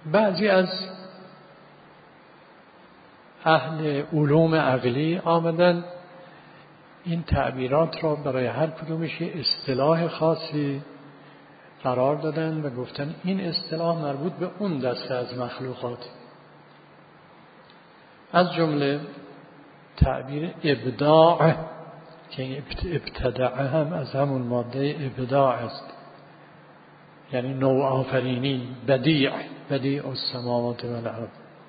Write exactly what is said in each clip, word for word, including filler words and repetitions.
بعضی از اهل علوم عقلی آمدن این تعبیرات را برای هر کدومش اصطلاح خاصی قرار دادن و گفتن این اصطلاح مربوط به اون دسته از مخلوقات. از جمله تعبیر ابداع که ابتدع هم از همون ماده ابداع است، یعنی نوع آفرینی، بدیع، بدیع السماوات و الارض.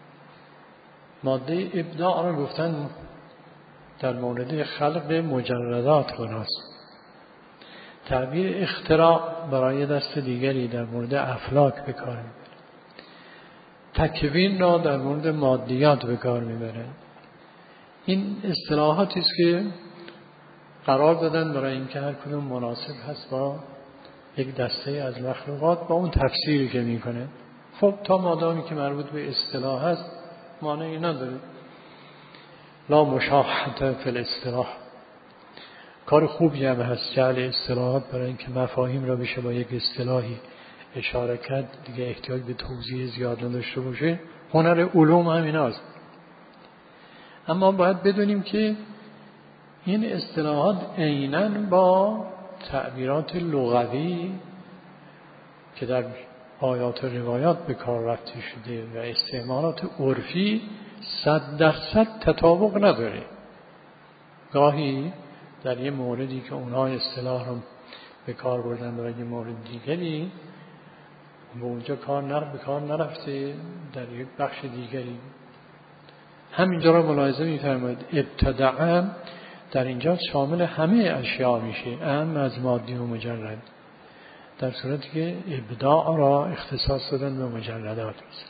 ماده ابداع را گفتن در مورد خلق مجردات هست. تعبیر اختراع برای دست دیگری در مورد افلاک به کار میبره. تکوین را در مورد مادیات به کار میبره. این اصطلاحاتی است که قرار دادن برای اینکه هر کدوم مناسب هست با یک دسته از مخلوقات با اون تفسیری که میکنه. خب تا مادامی که مربوط به اصطلاح هست مانعی نداره. لا مشاحة فی الاصطلاح. کار خوبی هم هست جعل اصطلاحات برای اینکه مفاهیم را بشه با یک اصطلاحی اشاره کرد، دیگه احتیاج به توضیح زیاد نداشته باشه. هنر علوم هم این هست. اما باید بدونیم که این اصطلاحات عیناً با تعبیرات لغوی که در آیات و روایات به کار رفته شده و استعمالات عرفی صد درصد تطابق نداره. گاهی در یه موردی که اونها اصطلاح رو به کار بردن برای یه مورد دیگری به اونجا کار نر به کار نرفته در یک بخش دیگری. همینجا را ملاحظه می‌فرمایید ابتداء در اینجا شامل همه اشیاء میشه، اهم از مادی و مجرد، در صورتی که ابداع را اختصاص دادن به مجردات است.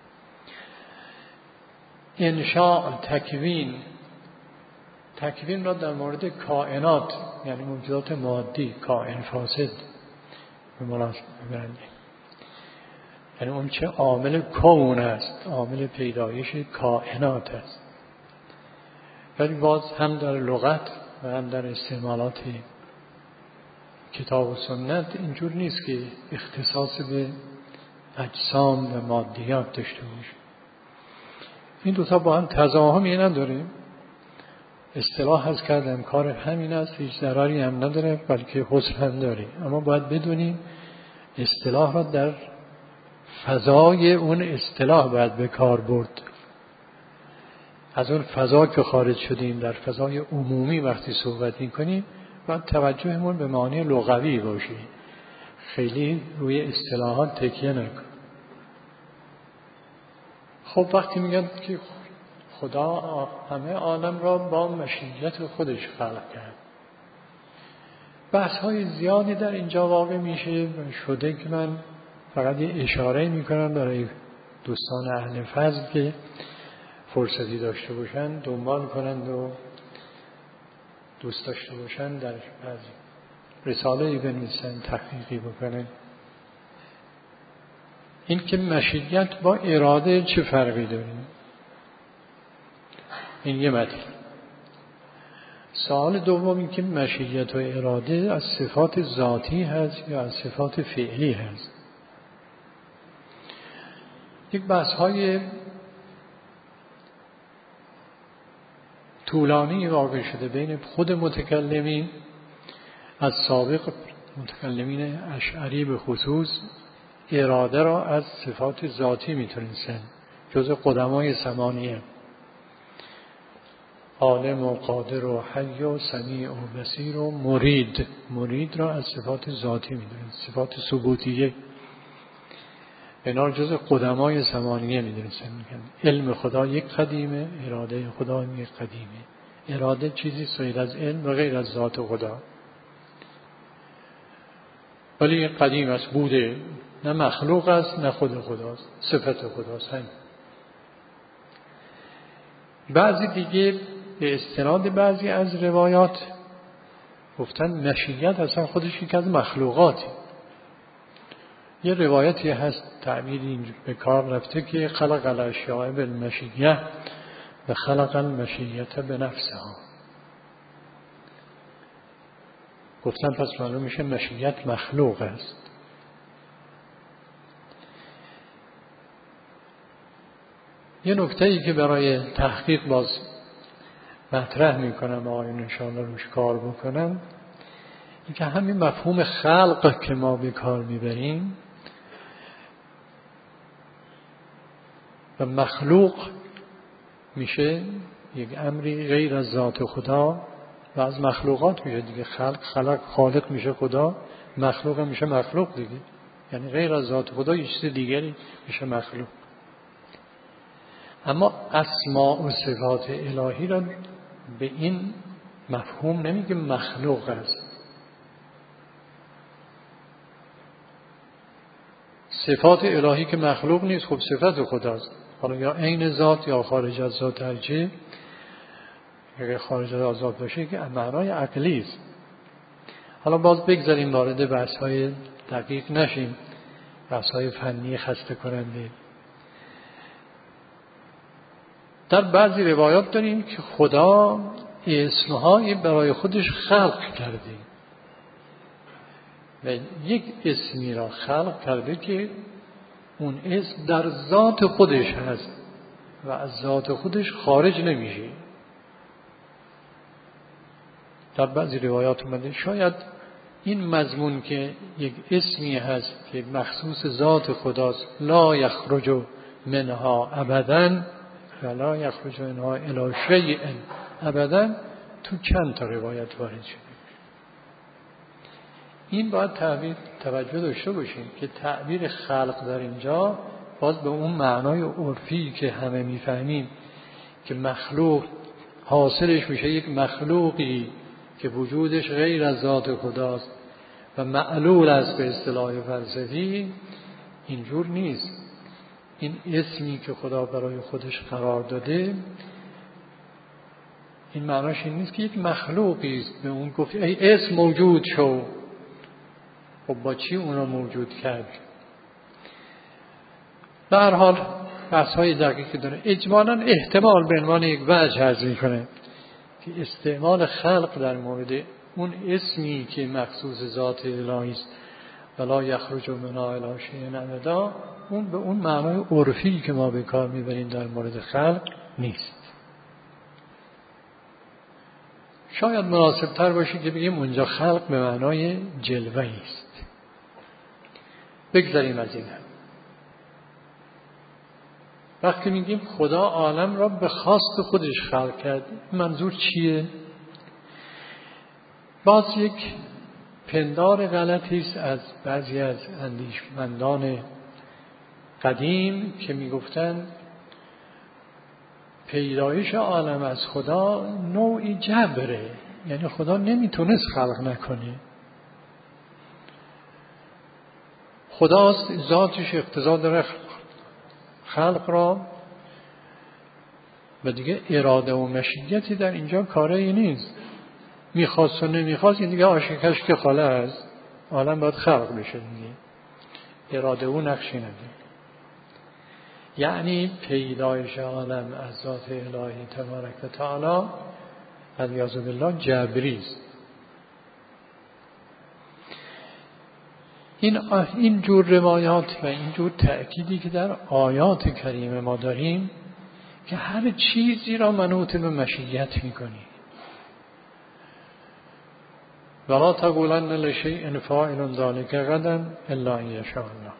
انشاء، تکوین، تکوین را در مورد کائنات یعنی موجودات مادی، کائن فاسد به مناسبت ببرند. یعنی اون چه عامل کون است، عامل پیدایش کائنات است. ولی باز هم در لغت و هم در استعمالات کتاب و سنت اینجور نیست که اختصاص به اجسام و مادیات داشته باشه. این دوتا با هم تضاهمی نداره. اصطلاح هست کردم کار همین است، هیچ ضرری هم نداره بلکه حسن هم داره. اما باید بدونیم اصطلاح را در فضای اون اصطلاح باید به کار برد. از اون فضا که خارج شدیم در فضای عمومی وقتی صحبت می‌کنیم باید توجهمون به معنی لغوی باشه، خیلی روی اصطلاحات تکیه نکن. خب وقتی میگن که خدا همه عالم را با مشیت خودش خلق کرد، بحث‌های زیادی در اینجا واقع میشه شده که من فقط یه اشاره میکنم برای دوستان اهل فضل که فرصتی داشته باشن دنبال کنند و دوست داشته باشن در بعضی رساله‌ای بنویسن، تحقیقی بکنن. این که مشیت با اراده چه فرقی داره؟ این یه مطلب. سوال دوم این که مشیت و اراده از صفات ذاتی هست یا از صفات فعلی هست؟ یک بحث‌های طولانی واقع شده بین خود متکلمین از سابق متکلمین اشعری به خصوص اراده را از صفات ذاتی میتونستن، جزء قدمای ثمانیه، عالم و قادر و حی و سمیع و بصیر و مرید، مرید را از صفات ذاتی میدونن، صفات ثبوتیه، اینا رو جزء قدمای ثمانیه میدونستن. علم خدا یک قدیمه، اراده خدا یک قدیمه. اراده چیزی غیر از علم و غیر از ذات خدا، ولی یک قدیم است، بوده، نه مخلوق است نه خود خداست، صفت خداست. هم بعضی دیگه به استناد بعضی از روایات گفتن مشیت اصلا خودش یک از مخلوقاتی. یه روایتی هست تعبیری اینجور به کار رفته که خلق الاشیاء بالمشیه و خلق المشیت بنفسها. گفتن پس معلوم میشه مشیت مخلوق است. یه نکته‌ای که برای تحقیق باز مطرح میکنم آقایون انشاءالله روش کار بکنم، این که همین مفهوم خلق که ما به کار میبریم و مخلوق میشه یک امری غیر از ذات خدا و از مخلوقات میشه دیگه. خلق خلق خالق میشه خدا، مخلوق میشه مخلوق دیگه، یعنی غیر از ذات خدا یه چیز دیگری میشه مخلوق. اما اسماء و صفات الهی را به این مفهوم نمیگه مخلوق است. صفات الهی که مخلوق نیست، خب صفت خداست، حالا یا عین ذات یا خارج از ذات، هرچی اگه خارج از ذات باشه که معنای عقلی است. حالا باز بگذاریم وارد بحث‌های دقیق نشیم، بحث‌های فنی خسته کننده. در بعضی روایات داریم که خدا اسم‌های برای خودش خلق کرده و یک اسمی را خلق کرده که اون اسم در ذات خودش هست و از ذات خودش خارج نمیشه. در بعضی روایات اومده شاید این مضمون که یک اسمی هست که مخصوص ذات خداست، لا یخرج منها ابدا و لا یخرج منها الی شیء ابدا، تو چند تا روایت وارد شده. این باید تعبیر توجه داشته باشیم که تعبیر خلق در اینجا باز به اون معنای عرفی که همه میفهمیم که مخلوق حاصلش میشه یک مخلوقی که وجودش غیر از ذات خداست و معلول است به اصطلاح فلسفی، اینجور نیست. این اسمی که خدا برای خودش قرار داده، این معناش این نیست که یک مخلوقی است به اون گفت ای اسم موجود شو. خب با چی اون رو موجود کرد؟ به هر حال بحث های دقیقی داره. اجمالاً احتمال به عنوان یک وجه عرض می‌کنه که استعمال خلق در مورد اون اسمی که مخصوص ذات الهی است ولا یخرج منها الی شیء ابدا، اون به اون معنای عرفی که ما به کار میبریم در مورد خلق نیست. شاید مناسب تر باشه که بگیم اونجا خلق به معنای جلوه است. بگذاریم از این. وقتی میگیم خدا عالم را به خواست خودش خلق کرد، منظور چیه؟ باز یک پندار غلطی است از بعضی از اندیشمندان قدیم که میگفتند پیدایش عالم از خدا نوعی جبره، یعنی خدا نمیتونست خلق نکنه. خداست ذاتش اقتضا داره خلق را و دیگه اراده و مشیتی در اینجا کاری نیست. میخواست و نمیخواست این دیگه آشکش که خاله است، عالم باید خلق بشه دیگه، اراده او نقشی نداره. یعنی پیدایش عالم از ذات الهی تبارک و تعالی علیاذ بالله جبری است. این این جور روایات و این جور تأکیدی که در آیات کریمه ما داریم که هر چیزی را منوط به مشیت میکنی. ولا تقولن لشیء فاعل ذلک غدا الا ان یشاء الله.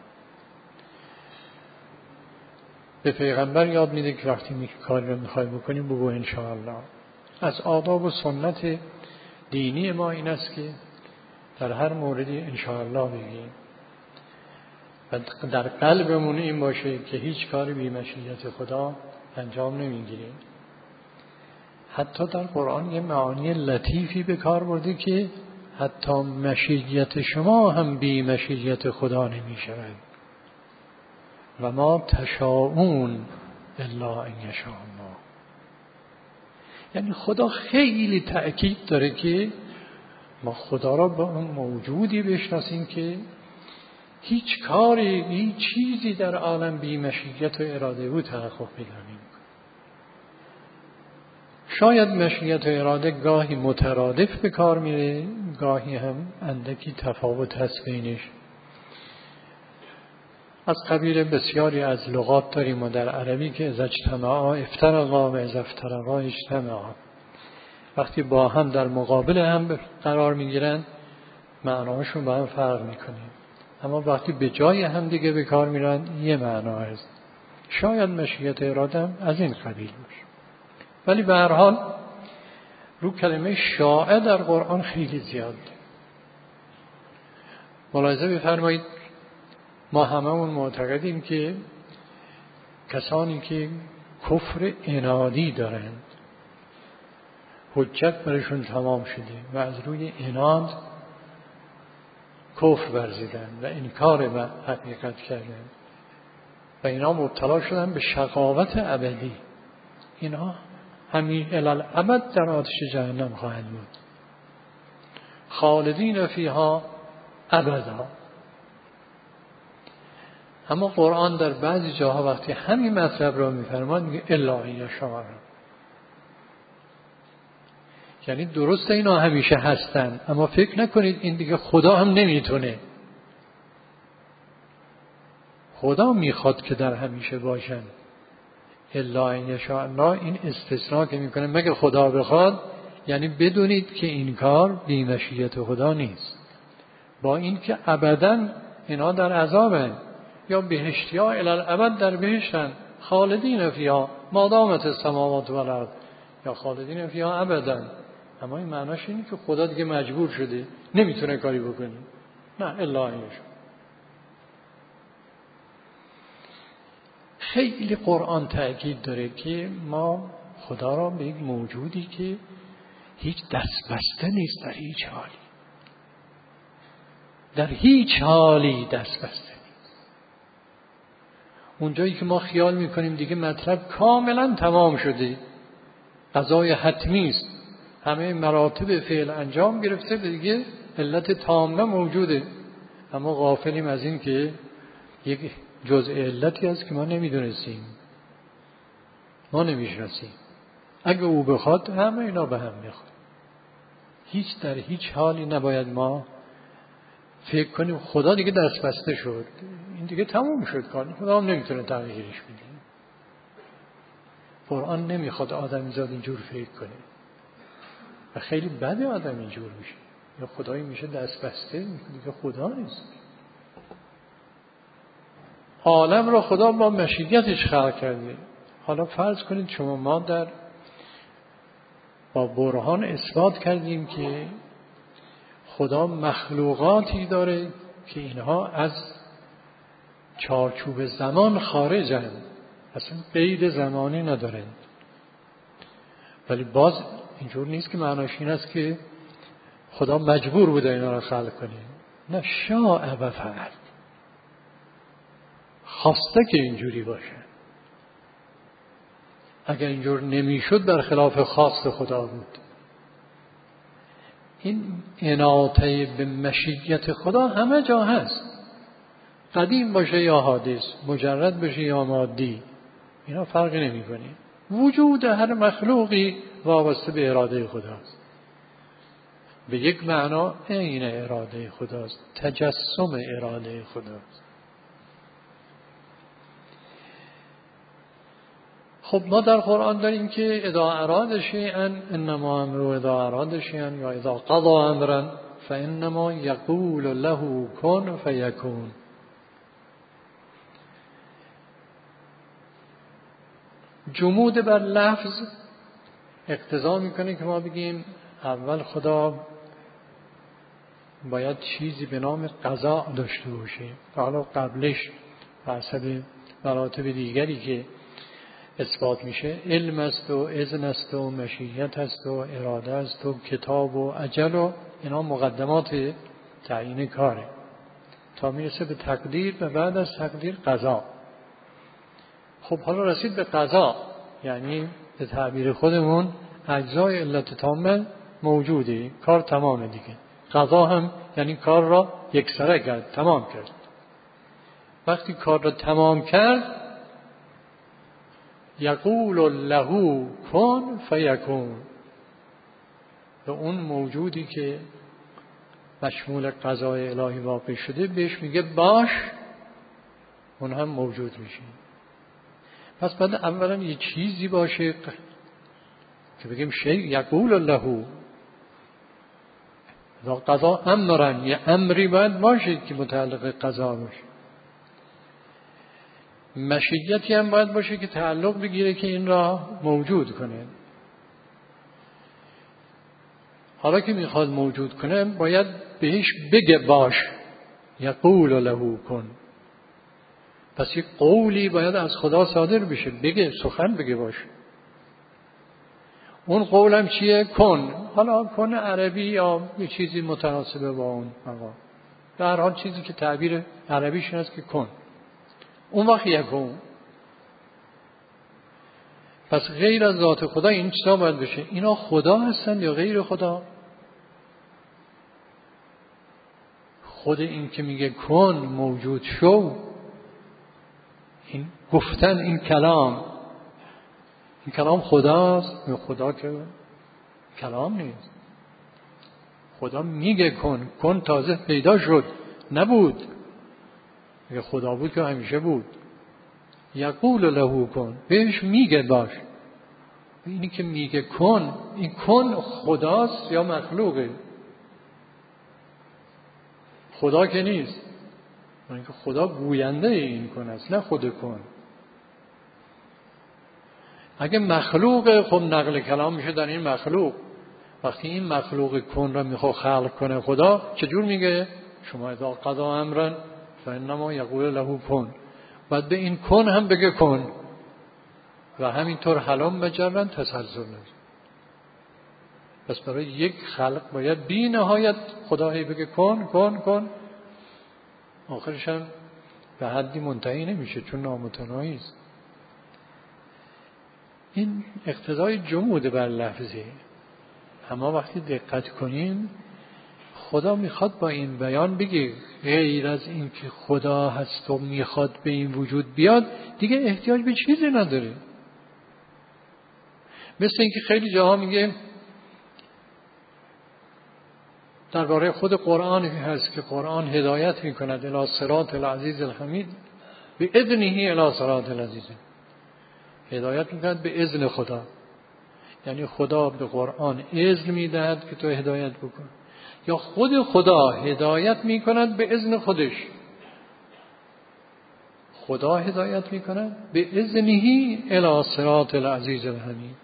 به پیغمبر یاد میده که وقتی می کاری رو میخوای بکنیم بگو ان شاء الله. از آداب و سنت دینی ما این است که در هر موردی ان شاء الله بگیم و در قلبمون این باشه که هیچ کاری بی مشیت خدا انجام نمیگیریم. حتی در قرآن یه معانی لطیفی به کار برده که حتی مشیت شما هم بی مشیت خدا نمی شود. و ما تشاءون الا ان یشاء الله. یعنی خدا خیلی تأکید داره که ما خدا را با اون موجودی بشناسیم که هیچ کاری، هیچ چیزی در عالم بی مشیت و اراده او تحقق پیدا نمی‌کنه. شاید مشیت و اراده گاهی مترادف به کار میره، گاهی هم اندکی تفاوت هست بینش. از قبیل بسیاری از لغات داریم و در عربی که اذا اجتمعا افترقا و اذا افترقا اجتمعا، وقتی با هم در مقابل هم قرار میگیرن معناشون با هم فرق میکنه، اما وقتی به جای هم دیگه به کار میرن یه معنا هست. شاید مشیت اراده هم از این قبیل باشه، ولی به هر حال رو کلمه شاء در قرآن خیلی زیاد. ملاحظه بفرمایید ما هممون معتقدیم که کسانی که کفر عنادی دارند، حجت برشون تمام شده و از روی عناد کفر ورزیدن و انکار به حقیقت کردن و اینا مبتلا شدن به شقاوت ابدی، اینا همین الالعبد در آتش جهنم خواهند بود، خالدین فیها ابدا. اما قرآن در بعضی جاها وقتی همین مطلب را میفرماد میگه الا ان یشاء، یعنی درسته اینا همیشه هستن، اما فکر نکنید این دیگه خدا هم نمیتونه، خدا میخواد که در همیشه باشن. الا ان یشاء الله این استثناء که میکنه مگه خدا بخواد، یعنی بدونید که این کار بی مشیت خدا نیست، با این که ابدا اینا در عذابن یا بهشتی ها الالعبد در بهشتن، خالدین فیها ما دامت السماوات و الارض یا خالدین فیها ابدا. اما این معناش اینه که خدا دیگه مجبور شده نمیتونه کاری بکنه، نه الا ان یشاء. خیلی قرآن تأکید داره که ما خدا را به یک موجودی که هیچ دست بسته نیست در هیچ حالی، در هیچ حالی دست بسته نیست. اونجایی که ما خیال میکنیم دیگه مطلب کاملا تمام شده، قضای حتمی است، همه مراتب فعل انجام گرفته، دیگه علت تامه موجوده، اما غافلیم از این که یک جزء علتی هست که ما نمیدونستیم، ما نمیشناسیم. اگه او بخواد همه اینا به هم میخواد. هیچ در هیچ حالی نباید ما فکر کنیم خدا دیگه دست بسته شد، این دیگه تموم شد کار، خدا هم نمیتونه تغییرش بده. قرآن نمیخواد آدم زاد اینجور فکر کنه و خیلی بده آدم اینجور میشه، یا خدایی میشه دست بسته، دیگه خدا نیست. عالم رو خدا با مشیتش خلق کرده. حالا فرض کنید شما ما در با برهان اثبات کردیم که خدا مخلوقاتی داره که اینها از چارچوب زمان خارجند، اصلا قید زمانی ندارند، ولی باز اینجور نیست که معناش این است که خدا مجبور بوده اینا رو خلق کنه، نه، شاء و فعل، خواسته که اینجوری باشه. اگر اینجور نمیشد در خلاف خواست خدا بود. این اناطه به مشیت خدا همه جا هست، قدیم باشه یا حادث، مجرد باشه یا مادی، اینا فرقی نمی کنه. وجود هر مخلوقی وابسته به اراده خداست، به یک معنا عین اراده خداست، تجسم اراده خداست. خب ما در قرآن داریم که اذا اراد شیئا انما امره اذا اراد شیئا یا اذا قضا امرا فانما یقول له کن فیکون. جمود بر لفظ اقتضا میکنه که ما بگیم اول خدا باید چیزی به نام قضا داشته باشه، حالا قبلش به حسب مراتب دیگری که اثبات میشه علم است و اذن است و مشیت است و اراده است و کتاب و اجل و اینا مقدمات تعیین کاره تا میرسه به تقدیر و بعد از تقدیر قضا. خب حالا رسید به قضا، یعنی به تعبیر خودمون اجزای علت تامه موجوده، کار تمامه دیگه. قضا هم یعنی کار را یکسره کرد، تمام کرد. وقتی کار را تمام کرد یقول له کن فیکون، به اون موجودی که مشمول قضای الهی واقع شده بهش میگه باش، اون هم موجود میشه. پس بعد اولا یه چیزی باشه که بگیم شیء یقول له، قضا امرن، یه امری باید باشه که متعلق قضا باشه. مشیتی هم باید باشه که تعلق بگیره که این را موجود کنه. حالا که میخواد موجود کنه باید بهش بگه باش، یقول له کن. پس یک قولی باید از خدا صادر بشه، بگه، سخن بگه باش. اون قولم چیه؟ کن. حالا کن عربی یا یه چیزی متناسبه با اون مقام، در حال چیزی که تعبیر عربیش هست که کن. اون وقت یکون. پس غیر از ذات خدا این چیزا باید بشه. اینا خدا هستن یا غیر خدا؟ خود این که میگه کن، موجود شو، این گفتن، این کلام، این کلام خداست یا خدا که کلام نیست؟ خدا میگه کن، کن تازه پیدا شد، نبود. اگه خدا بود که همیشه بود. یقول له کن، بهش میگه باش. اینی که میگه کن، این کن خداست یا مخلوقه؟ خدا که نیست. اینکه خدا گوینده این کن است، نه خود کن. اگه مخلوق، خب نقل کلام میشه در این مخلوق. وقتی این مخلوق کن را میخواد خلق کنه خدا، چجور میگه؟ شما اذا قضا امرا فانما یقول له کن. بعد به این کن هم بگه کن و همینطور حلم مجرن تسلسل نیست. پس برای یک خلق باید بی نهایت خدا هی بگه کن کن کن، آخرش هم به حدی منتهی نمیشه چون نامتناهی است. این اقتضای جمود بر لفظی. اما وقتی دقت کنین خدا میخواد با این بیان بگه غیر از این که خدا هست و میخواد به این وجود بیاد دیگه احتیاج به چیزی نداره. مثل اینکه خیلی جاها میگه درباره خود قرآن هست که قرآن هدایت میکند الی صراط العزیز الحمید به اذنه الی صراط العزیز، هدایت میکند به اذن خدا. یعنی خدا به قرآن اذن میدهد که تو هدایت بکن، یا خود خدا هدایت میکند به اذن خودش. خدا هدایت میکند به اذنه الی صراط العزیز الحمید.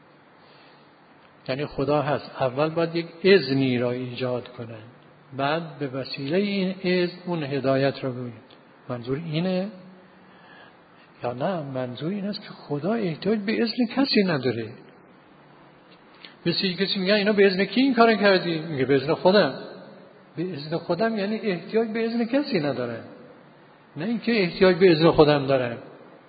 یعنی خدا هست، اول باید یک اذنی را ایجاد کنند، بعد به وسیله این اذن اون هدایت را ببینید. منظور اینه یا نه؟ منظور این است که خدا احتیاج به اذن کسی نداره. مثل کسی میگه اینا به اذن کی این کار کردی؟ میگه به اذن خودم. به اذن خودم یعنی احتیاج به اذن کسی نداره، نه اینکه احتیاج به اذن خودم داره.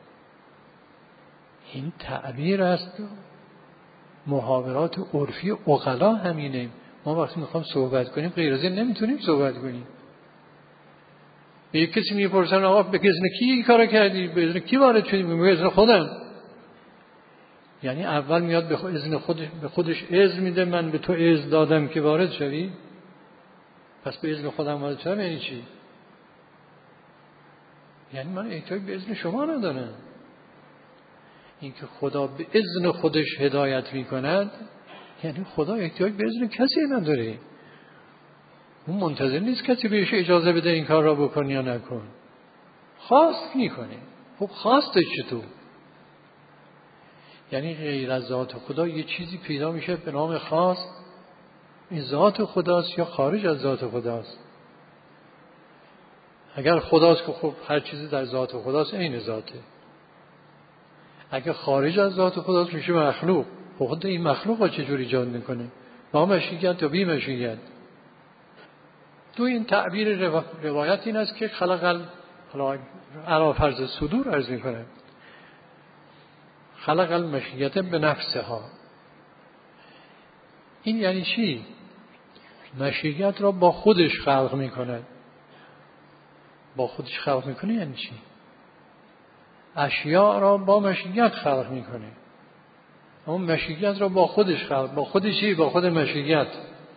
این تعبیر است. محاورات عرفی عقلا همینه. ما وقتی میخوام صحبت کنیم غیر از این نمیتونیم صحبت کنیم. به یک کسی میپرسن آقا به اذن کی این کارو کردی؟ به اذن کی وارد شدی؟ به اذن خودم. یعنی اول میاد به اذن خودش، به خودش اذن میده من به تو اذن دادم که وارد شوی، پس به اذن خودم وارد شدم. یعنی چی؟ یعنی من احتیاج به اذن شما ندارم. این که خدا به اذن خودش هدایت میکند یعنی خدا احتیاج به اذن کسی نداره. اون منتظر نیست کسی بهش اجازه بده این کار را بکن یا نکن. خواست میکنه. خب خواستش چطور؟ یعنی غیر از ذات خدا یه چیزی پیدا میشه به نام خواست. این ذات خداست یا خارج از ذات خداست؟ اگر خداست که خب هر چیزی در ذات خداست عین ذاته. اگر خارج از ذات خداست میشه مخلوق. خود این مخلوق ها چجور ایجاد میکنه؟ با مشیت یا بی مشیت؟ تو این تعبیر روایت این است که خلق علی فرض صدور عرض میکنه خلق المشیت به نفسها. این یعنی چی؟ مشیت را با خودش خلق میکنه. با خودش خلق میکنه یعنی چی؟ اشیاء را با مشیت خلق میکنه. اما مشیت را با خودش خلق. با خودشی؟ با خود مشیت.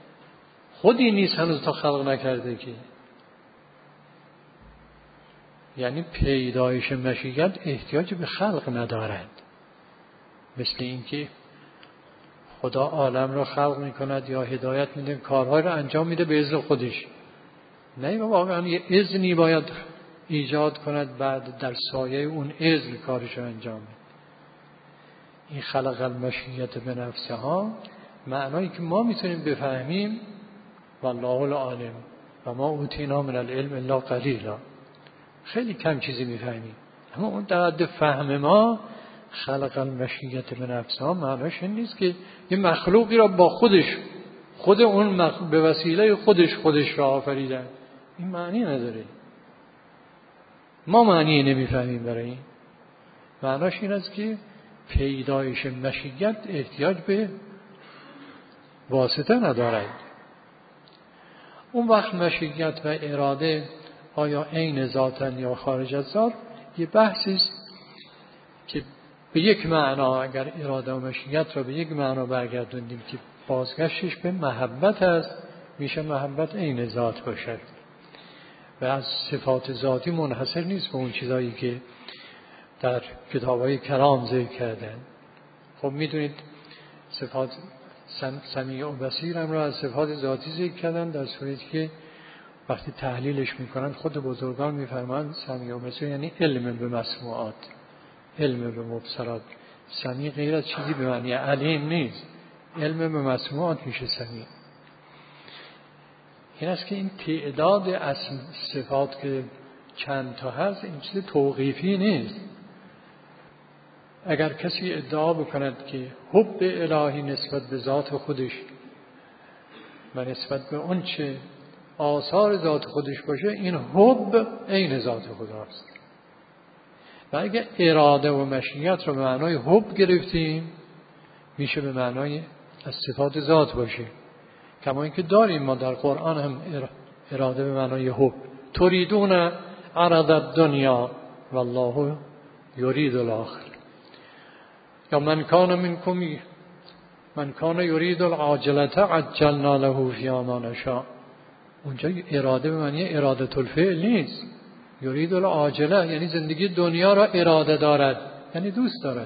خودی نیست هنوز تا خلق نکرده که. یعنی پیدایش مشیت احتیاج به خلق ندارد. مثل اینکه خدا عالم را خلق میکند یا هدایت میده، کارهای را انجام میده به اذن خودش. نه، واقعا یه اذنی باید ایجاد کند، بعد در سایه اون اذن کارش را انجام میده. این خلق المشیت به نفسها معنایی که ما میتونیم بفهمیم والله العالم و ما اوتینا من العلم الا قلیلا، خیلی کم چیزی میفهمیم، اما اون در حد فهم ما خلق المشیت به نفسها معناش این نیست که یه مخلوقی را با خودش خود اون مخ... به وسیله خودش خودش را آفریدن. این معنی نداره، ما معنی نمیفهمیم. برای این معناش این است که پیدایش مشیت احتیاج به واسطه ندارد. اون وقت مشیت و اراده آیا عین ذاتن یا خارج از ذات یه بحثی است که به یک معنا، اگر اراده و مشیت را به یک معنا برگردوندیم که بازگشتش به محبت است، میشه محبت عین ذات باشد و از صفات ذاتی منحصر نیست به اون چیزایی که در کتاب‌های کلام ذکر کردن. خب میدونید صفات سمیع و بصیر هم را از صفات ذاتی ذکر کردن، در صورتی که وقتی تحلیلش میکنن خود بزرگان میفرمایند سمیع و بصیر یعنی علم به مسموعات، علم به مبصرات. سمیع غیر از چیزی به معنی علیم نیست، علم به مسموعات میشه سمیع. این است که این تعداد اسم صفات که چند تا هست این چیز توقیفی نیست. اگر کسی ادعا بکند که حب الهی نسبت به ذات خودش و نسبت به اون چه آثار ذات خودش باشه، این حب عین ذات خداست. و اگر اراده و مشیت رو به معنای حب گرفتیم، میشه به معنای از صفات ذات باشه. کما اینکه داریم ما در قرآن هم اراده به معنای حب، تریدون عرض الدنیا والله یرید الاخر، یا من کان منکم من کان یرید العاجلة عجلنا له فیها ما نشاء. اونجا اراده به معنی اراده الفعل نیست، یرید العاجله یعنی زندگی دنیا را اراده دارد، یعنی دوست دارد.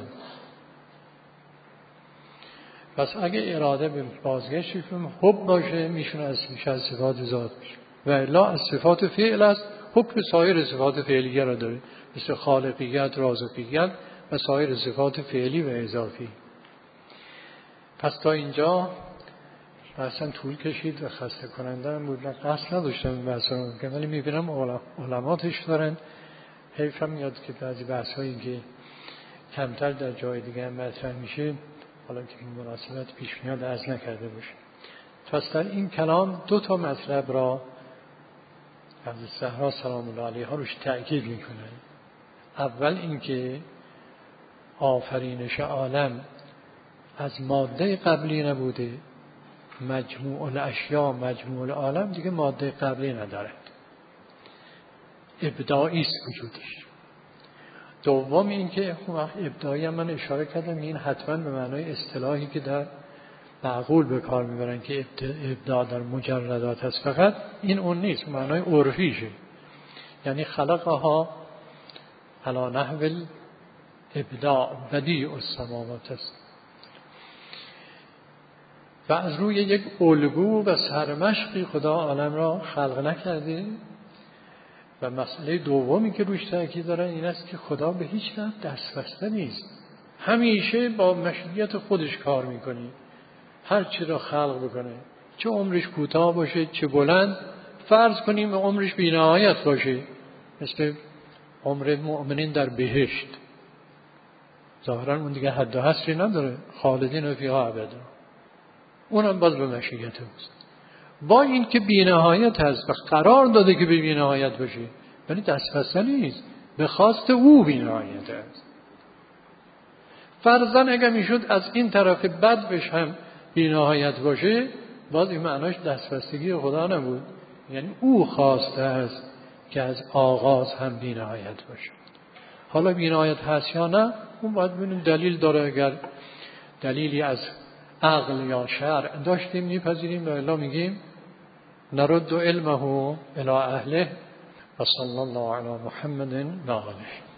پس اگه اراده به بازگشت حب باشه میشونه از میشه از صفات ذات میشه، و الا از صفات فعل است. حب سایر صفات فعلیه را داره، مثل خالقیت، رازقیت و سایر صفات فعلی و اضافی. پس تا اینجا بحثم طول کشید و خسته کننده هم بود. قصد نداشتم این بحث رو بگم، ولی میبینم علماتش دارن. حیفم میاد که بعضی بحث هایی که کمتر در جای دیگه هم مطرح میشه، حالا که این مناسبت پیش میاد از نکرده باشه. پس در این کلام دو تا مطلب را از زهرا سلام الله علیها روش تأکید میکنه. اول اینکه آفرینش عالم از ماده قبلی نبوده، مجموع الاشیاء مجموع العالم دیگه ماده قبلی ندارد، ابداعی است وجودش. دوم این که ابداعی هم من اشاره کردم، این حتما به معنای اصطلاحی که در معقول به کار میبرن که ابداع در مجردات هست، فقط این اون نیست، معنای عرفیشه. یعنی خلقها علی نحو الابداع بدیع السماوات است. و از روی یک الگو و سرمشقی خدا عالم را خلق نکرده. و مسئله دومی که روش تاکید دارن این است که خدا به هیچ وجه دستبسته نیست، همیشه با مشیت خودش کار میکنه، هر چی را خلق بکنه، چه عمرش کوتاه باشه چه بلند. فرض کنیم عمرش بی‌نهایت باشه، مثل عمر مؤمنین در بهشت، ظاهرا اون دیگه حد و حصری نداره، خالدین فیها ابدا، اونم باز به مشیت اوست. با این که بی‌نهایت هست و قرار داده که به بی‌نهایت باشه، ولی دستبسته نیست، به خواست او بی‌نهایت است. فرضاً اگر میشد از این طرف بد بش هم بی‌نهایت باشه، باز این معناش دستبستگی خدا نبود، یعنی او خواسته است که از آغاز هم بی‌نهایت باشه. حالا بی‌نهایت هست یا نه، اون باید ببینیم دلیل داره. اگر دلیلی از عقل یا شرع داشتیم میپذیریم، و الا میگیم نرد علمه الی اهله و صلی الله علی محمد و آله.